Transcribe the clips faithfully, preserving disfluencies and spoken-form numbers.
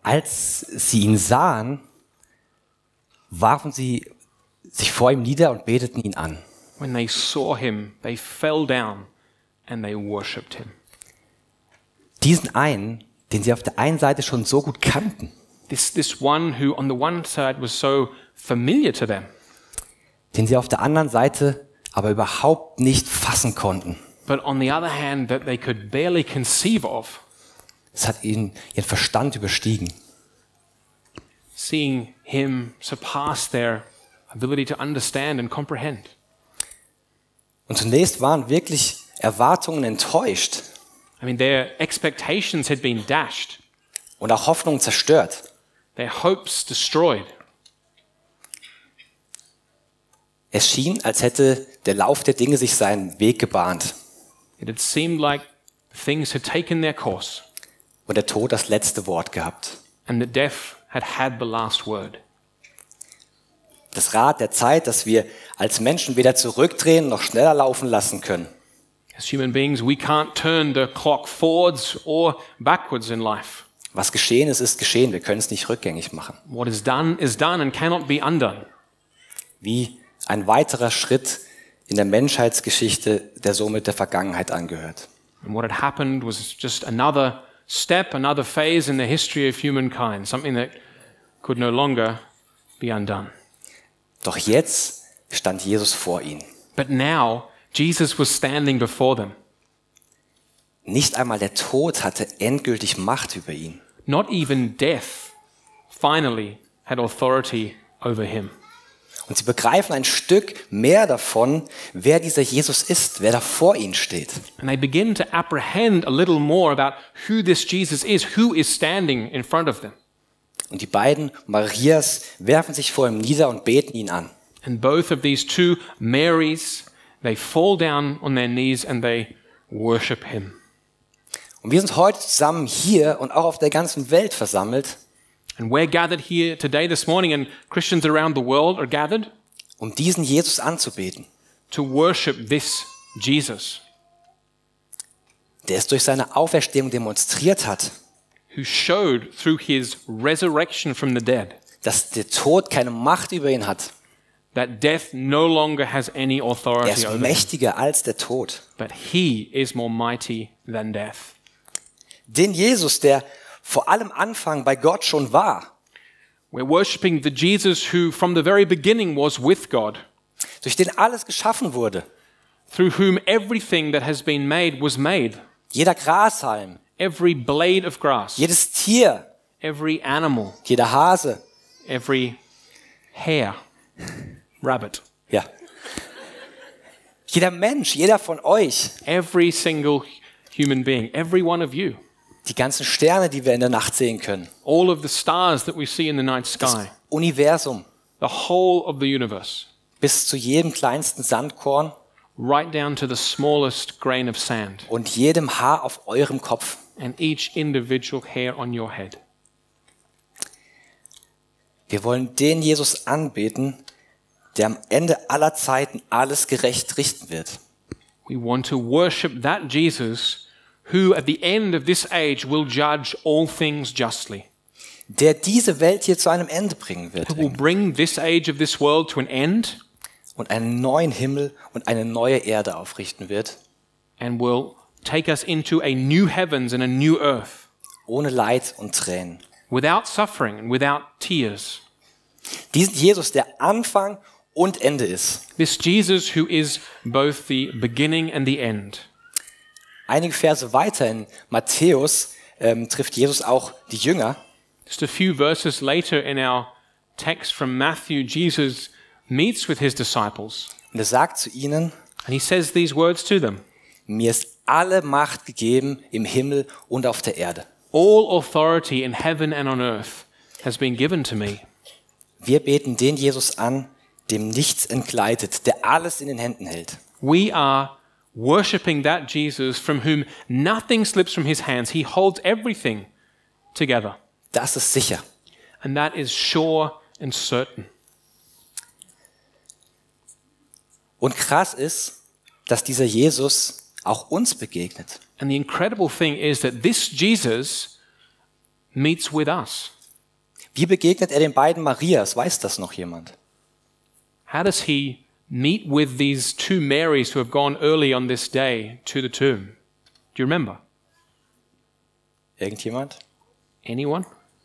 Als sie ihn sahen, warfen sie sich vor ihm nieder und beteten ihn an. When they saw him, they fell down and they worshipped him. Diesen einen, den sie auf der einen Seite schon so gut kannten, This, this one who on the one side was so familiar to them, den sie auf der anderen Seite aber überhaupt nicht fassen konnten. but on the other hand that they could barely conceive of. Es hat ihnen ihren Verstand überstiegen. Seeing him surpass their ability to understand and comprehend. Und zunächst waren wirklich Erwartungen enttäuscht I mean, their expectations had been dashed, und auch Hoffnungen zerstört. their hopes destroyed. Es schien, als hätte der Lauf der Dinge sich seinen Weg gebahnt It had seemed like things had taken their course und der Tod das letzte Wort gehabt. and that death had had the last word. Das Rad der Zeit, das wir als Menschen weder zurückdrehen noch schneller laufen lassen können. As human beings, we can't turn the clock forwards or backwards in life. Was geschehen ist, ist geschehen. Wir können es nicht rückgängig machen. What is done is done and cannot be undone. Wie ein weiterer Schritt in der Menschheitsgeschichte, der somit der Vergangenheit angehört. And what had happened was just another step, another phase in the history of humankind, something that could no longer be undone. Doch jetzt stand Jesus vor ihnen. But now, Jesus was standing before them. Nicht einmal der Tod hatte endgültig Macht über ihn. Not even death finally had authority over him. Und sie begreifen ein Stück mehr davon, wer dieser Jesus ist, wer da vor ihnen steht. And they begin to apprehend a little more about who this Jesus is, who is standing in front of them. Und die beiden Marias werfen sich vor ihm nieder und beten ihn an. And both of these two Marys, they fall down on their knees and they worship him. Und wir sind heute zusammen hier und auch auf der ganzen Welt versammelt, And we're gathered here today, this morning, and Christians around the world are gathered um diesen Jesus anzubeten, to worship this Jesus, der es durch seine Auferstehung demonstriert hat, who showed through his resurrection from the dead dass der Tod keine Macht über ihn hat. that death no longer has any Er authority ist over him, mächtiger als der Tod. but he is more mighty than death. Den Jesus, der vor allem Anfang bei Gott schon war, We're worshiping the Jesus who from the very beginning was with God, durch den alles geschaffen wurde. through whom everything that has been made was made. Jeder Grashalm, Every blade of grass, jedes Tier, every animal, jeder Hase, every hare, rabbit, ja. Jeder Mensch, jeder von euch, every single human being, every one of you, die ganzen Sterne, die wir in der Nacht sehen können, all of the stars that we see in the night das sky, Universum, the whole of the universe, bis zu jedem kleinsten Sandkorn right down to the smallest grain of sand, und jedem Haar auf eurem Kopf. and each individual hair on your head. Wir wollen den Jesus anbeten, der am Ende aller Zeiten alles gerecht richten wird. We want to worship that Jesus who at the end of this age will judge all things justly, Der diese Welt hier zu einem Ende bringen wird who will bring this age of this world to an end und einen neuen Himmel und eine neue Erde aufrichten wird, and will take us into a new heavens and a new earth, ohne Leid und Tränen. without suffering and without tears. Diesen Jesus, der Anfang und Ende ist. This Jesus who is both the beginning and the end. Einige Verse weiter in Matthäus ähm, trifft Jesus auch die Jünger. Just a few verses later in our text from Matthew, Jesus meets with his disciples Und er sagt zu ihnen, and he says these words to them. mir ist alle Macht gegeben im Himmel und auf der Erde. All authority in heaven and on earth has been given to me. Wir beten den Jesus an, dem nichts entgleitet, der alles in den Händen hält. We are worshipping that Jesus from whom nothing slips from his hands. He holds everything together. Das ist sicher. And that is sure and certain. Und krass ist, dass dieser Jesus auch uns begegnet. And the incredible thing is that this Jesus meets with us. Wie begegnet er den beiden Marias? Weiß das noch jemand? How does he meet with these two Marys who have gone early on this day to the tomb? Do you remember? Irgendjemand? Anyone?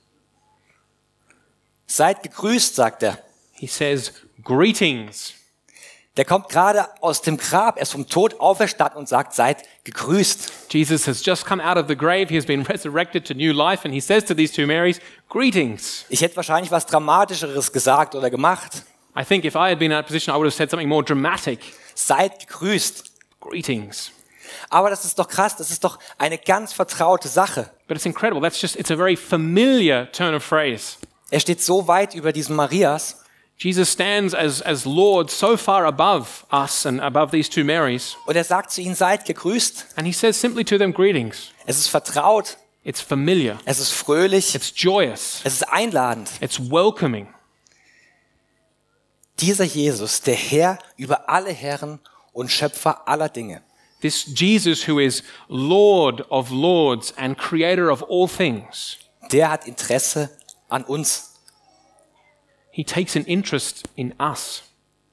Seid gegrüßt, sagt er. He says, greetings. Der kommt gerade aus dem Grab, er ist vom Tod auferstanden und sagt, seid gegrüßt. Jesus has just come out of the grave. He has been resurrected to new life. And he says to these two Marys, greetings. Ich hätte wahrscheinlich was Dramatischeres gesagt oder gemacht. I think if I had been in that position, I would have said something more dramatic. Seid gegrüßt. Greetings. Aber das ist doch krass, das ist doch eine ganz vertraute Sache. But it's incredible. That's just, it's a very familiar turn of phrase. Er steht so weit über diesen Marias. Jesus stands as, as Lord so far above us and above these two Marys. Und er sagt zu ihnen, seid gegrüßt. And he says simply to them, greetings. Es ist vertraut, It's familiar. es ist fröhlich, It's joyous. es ist einladend. It's welcoming. Dieser Jesus, der Herr über alle Herren und Schöpfer aller Dinge. This Jesus who is Lord of lords and creator of all things. Der hat Interesse an uns. He takes an interest in us.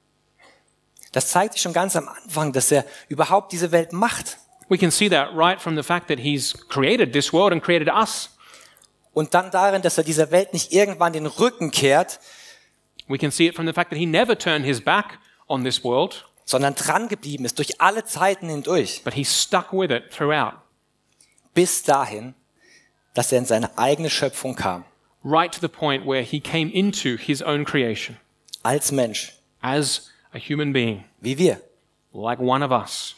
Das zeigt sich schon ganz am Anfang, dass er überhaupt diese Welt macht. We can see that right from the fact that he's created this world and created us. Und dann darin, dass er dieser Welt nicht irgendwann den Rücken kehrt, We can see it from the fact that he never turned his back on this world, sondern dran geblieben ist durch alle Zeiten hindurch, but he stuck with it throughout, bis dahin, dass er in seine eigene Schöpfung kam, right to the point where he came into his own creation als Mensch, as a human being, wie wir, like one of us,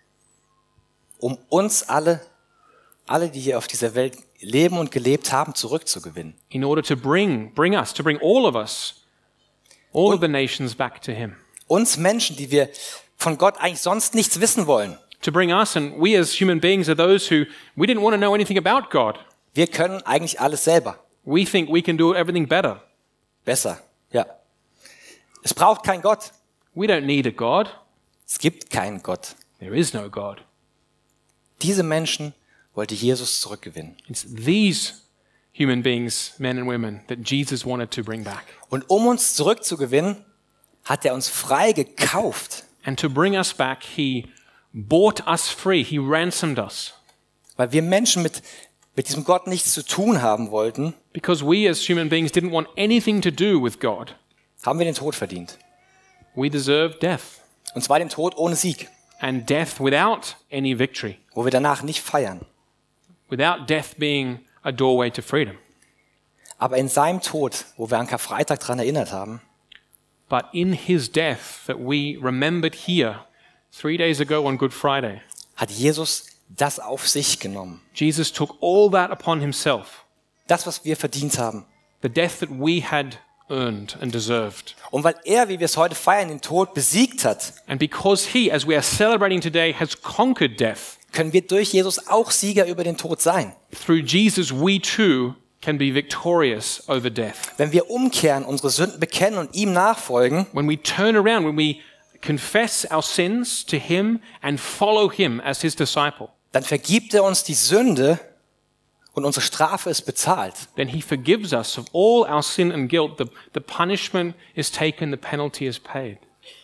um uns alle, alle, die hier auf dieser Welt leben und gelebt haben, zurückzugewinnen. in order to bring, bring us, to bring all of us, all of the nations back to him. Uns Menschen, die wir von Gott eigentlich sonst nichts wissen wollen. To bring us, and we as human beings are those who, we didn't want to know anything about God. Wir können eigentlich alles selber. We think we can do everything better. Besser, ja. Es braucht keinen Gott. We don't need a God. Es gibt keinen Gott. There is no God. Diese Menschen wollte Jesus zurückgewinnen. It's these human beings, men and women, that Jesus wanted to bring back. Und um uns zurückzugewinnen, hat er uns frei gekauft. And to bring us back, he bought us free. He ransomed us. Weil wir Menschen mit, mit diesem Gott nichts zu tun haben wollten, Because we as human beings didn't want anything to do with God. haben wir den Tod verdient. We deserved death. Und zwar den Tod ohne Sieg, And death without any victory. wo wir danach nicht feiern. Without death being a doorway to freedom. Aber in seinem Tod, wo wir an Karfreitag daran erinnert haben, But in his death that we remembered here three days ago on Good Friday, hat Jesus das auf sich genommen. Jesus took all that upon himself. Das, was wir verdient haben. The death that we had earned and deserved. Und weil er, wie wir es heute feiern, den Tod besiegt hat, And because he, as we are celebrating today, has conquered death, können wir durch Jesus auch Sieger über den Tod sein. through Jesus we too can be victorious over death. Wenn wir umkehren, unsere Sünden bekennen und ihm nachfolgen, When we turn around, when we confess our sins to him and follow him as his disciple, dann vergibt er uns die Sünde und unsere Strafe ist bezahlt. then he forgives us of all our sin and guilt. The, the punishment is taken, the penalty is paid.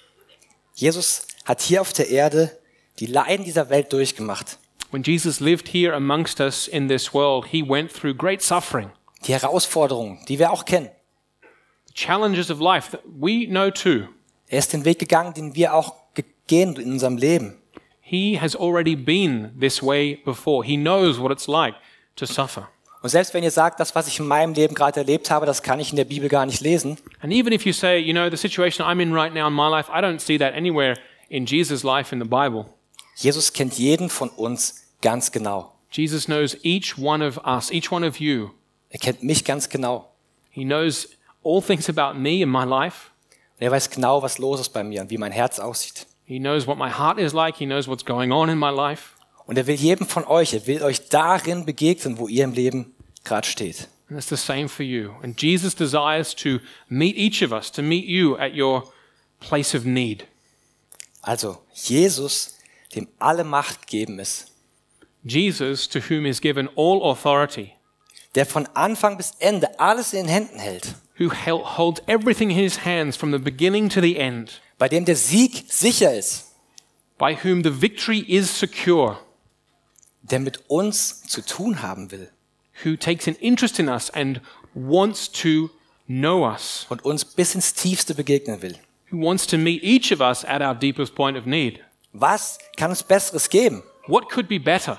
Jesus hat hier auf der Erde die Leiden dieser Welt durchgemacht. When Jesus lived here amongst us in this world, he went through great suffering, Die Herausforderungen, die wir auch kennen. challenges of life that we know too. Er ist den Weg gegangen, den wir auch ge- gehen in unserem Leben. He has already been this way before. He knows what it's like to suffer. Und selbst wenn ihr sagt, das, was ich in meinem Leben gerade erlebt habe, das kann ich in der Bibel gar nicht lesen, And even if you say, you know, the situation I'm in right now in my life, I don't see that anywhere in Jesus' life in the Bible. Jesus kennt jeden von uns ganz genau. Jesus knows each one of us, each one of you. Er kennt mich ganz genau. He knows all things about me and my life. Und er weiß genau, was los ist bei mir und wie mein Herz aussieht. He knows what my heart is like. He knows what's going on in my life. Und er will jedem von euch, er will euch darin begegnen, wo ihr im Leben gerade steht. And it's the same for you. And Jesus desires to meet each of us, to meet you at your place of need. Also Jesus, dem alle Macht gegeben ist, Jesus, to whom is given all authority, der von Anfang bis Ende alles in den Händen hält, who hel- holds everything in his hands from the beginning to the end, bei dem der Sieg sicher ist, by whom the victory is secure, der mit uns zu tun haben will who takes an interest in us and wants to know us, und uns bis ins Tiefste begegnen will. who wants to meet each of us at our deepest point of need. Was kann es Besseres geben, What could be better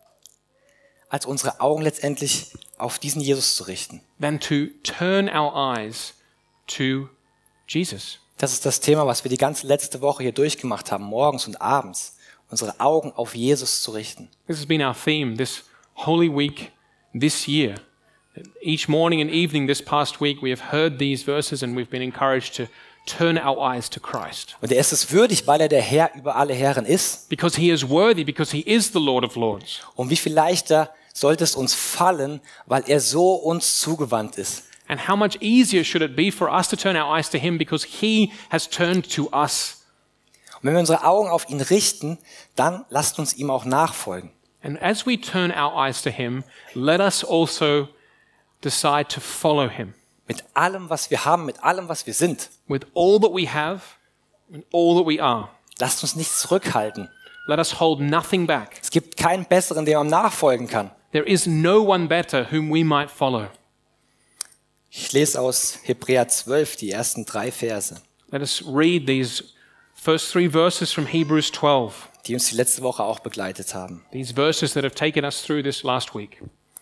als unsere Augen letztendlich auf diesen Jesus zu richten? than to turn our eyes to Jesus? Das ist das Thema, was wir die ganze letzte Woche hier durchgemacht haben, morgens und abends. Unsere Augen auf Jesus zu richten. This has been our theme this Holy Week this year. Each morning and evening this past week we have heard these verses and we've been encouraged to turn our eyes to Christ. Und er ist es würdig, weil er der Herr über alle Herren ist. Because he is worthy, because he is the Lord of Lords. Und wie viel leichter sollte es uns fallen, weil er so uns zugewandt ist. And how much easier should it be for us to turn our eyes to him because he has turned to us. Und wenn wir unsere Augen auf ihn richten, dann lasst uns ihm auch nachfolgen. And as we turn our eyes to him, let us also decide to follow him Mit allem, was wir haben, mit allem, was wir sind. with all that we have and all that we are. Lasst uns nichts zurückhalten. Let us hold nothing back. Es gibt keinen besseren, dem man nachfolgen kann. There is no one better whom we might follow. Ich lese aus Hebräer zwölf die ersten drei Verse, Let us read these first three verses from Hebrews twelve, die uns die letzte Woche auch begleitet haben. these verses that have taken us through this last week.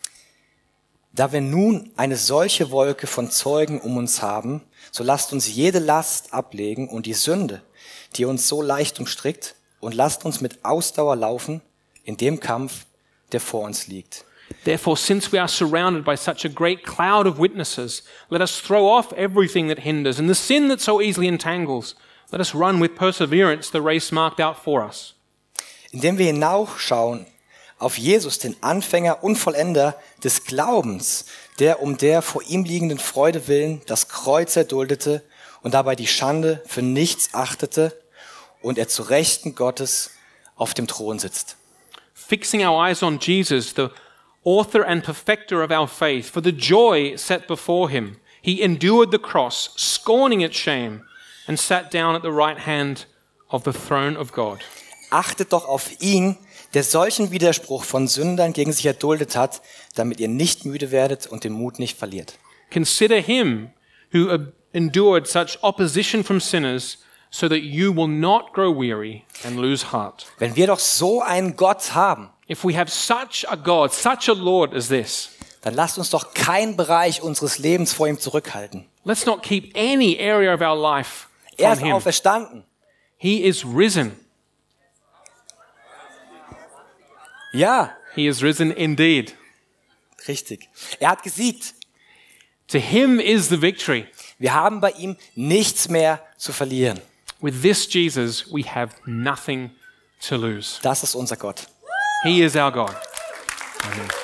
Da wir nun eine solche Wolke von Zeugen um uns haben, so lasst uns jede Last ablegen und die Sünde, die uns so leicht umstrickt, und lasst uns mit Ausdauer laufen in dem Kampf, der vor uns liegt. Therefore, since we are surrounded by such a great cloud of witnesses, let us throw off everything that hinders and the sin that so easily entangles. Let us run with perseverance the race marked out for us. Indem wir hinaufschauen auf Jesus, den Anfänger und Vollender des Glaubens, der um der vor ihm liegenden Freude willen das Kreuz erduldete und dabei die Schande für nichts achtete und er zu Rechten Gottes auf dem Thron sitzt. Fixing our eyes on Jesus, the author and perfecter of our faith, for the joy set before him, he endured the cross, scorning its shame, and sat down at the right hand of the throne of God. Achtet doch auf ihn, der solchen Widerspruch von Sündern gegen sich erduldet hat, damit ihr nicht müde werdet und den Mut nicht verliert. Consider him who endured such opposition from sinners, so that you will not grow weary and lose heart. Wenn wir doch so einen Gott haben, If we have such a God, such a Lord as this, dann lasst uns doch keinen Bereich unseres Lebens vor ihm zurückhalten. let's not keep any area of our life Er from ist him. auferstanden. He is risen. Ja, He is risen indeed. richtig. Er hat gesiegt. To him is the victory. Wir haben bei ihm nichts mehr zu verlieren. With this Jesus, we have nothing to lose. Das ist unser Gott. He is our God. Amen.